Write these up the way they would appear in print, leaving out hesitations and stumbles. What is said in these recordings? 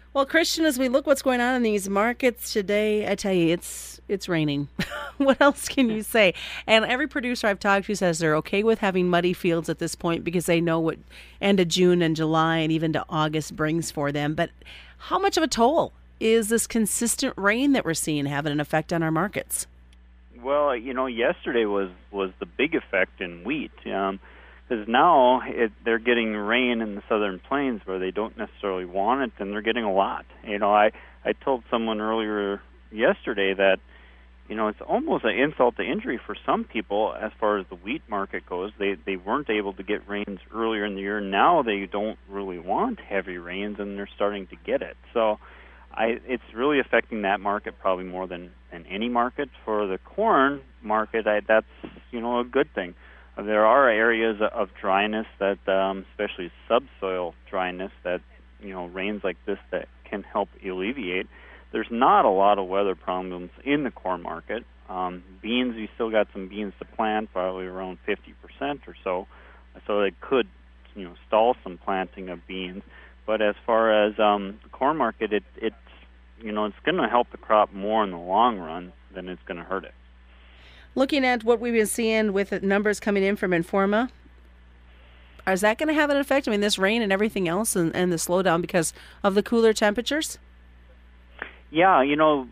Well, Christian, as we look what's going on in these markets today, I tell you, it's raining. What else can you say? And every producer I've talked to says they're okay with having muddy fields at this point because they know what end of June and July and even to August brings for them. But how much of a toll is this consistent rain that we're seeing having an effect on our markets? Well, yesterday was the big effect in wheat, because now they're getting rain in the southern plains where they don't necessarily want it, and they're getting a lot. I told someone earlier yesterday that it's almost an insult to injury for some people as far as the wheat market goes. They weren't able to get rains earlier in the year. Now they don't really want heavy rains, and they're starting to get it. So it's really affecting that market probably more than any market. For the corn market, that's a good thing. There are areas of dryness that, especially subsoil dryness, that rains like this that can help alleviate. There's not a lot of weather problems in the corn market. Beans, you still got some beans to plant, probably around 50% or so. So it could stall some planting of beans. But as far as the corn market, it's going to help the crop more in the long run than it's going to hurt it. Looking at what we've been seeing with the numbers coming in from Informa, is that going to have an effect? I mean, this rain and everything else and the slowdown because of the cooler temperatures? Yeah,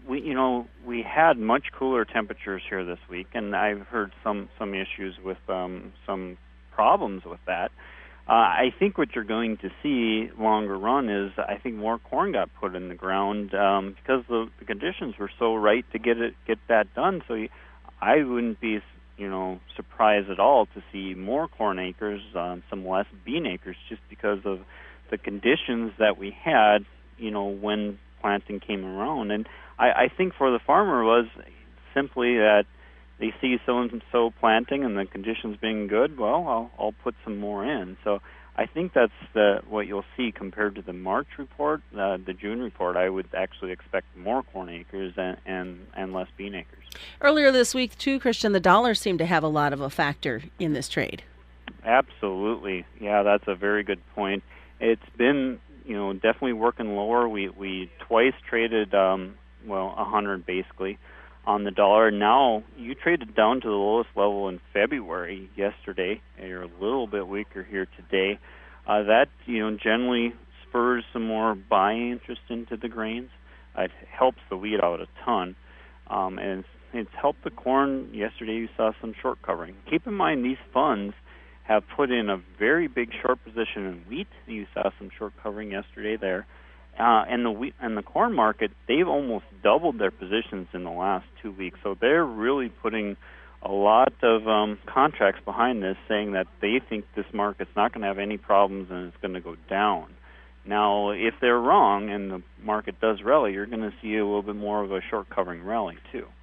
we had much cooler temperatures here this week, and I've heard some issues with some problems with that. I think what you're going to see longer run is I think more corn got put in the ground because the conditions were so right to get that done. So I wouldn't be surprised at all to see more corn acres, some less bean acres, just because of the conditions that we had when planting came around. And I think for the farmer was simply that they see so-and-so planting and the conditions being good, well, I'll put some more in. So I think that's what you'll see compared to the March report. The June report, I would actually expect more corn acres and less bean acres. Earlier this week, too, Christian, the dollar seemed to have a lot of a factor in this trade. Absolutely. Yeah, that's a very good point. It's been, definitely working lower. We twice traded, 100 basically, on the dollar. Now, you traded down to the lowest level in February yesterday, and you're a little bit weaker here today. That, generally spurs some more buying interest into the grains. It helps the wheat out a ton. And it's helped the corn. Yesterday you saw some short covering. Keep in mind these funds have put in a very big short position in wheat. You saw some short covering yesterday there. And the wheat and the corn market, they've almost doubled their positions in the last 2 weeks. So they're really putting a lot of contracts behind this, saying that they think this market's not going to have any problems and it's going to go down. Now, if they're wrong and the market does rally, you're going to see a little bit more of a short covering rally too.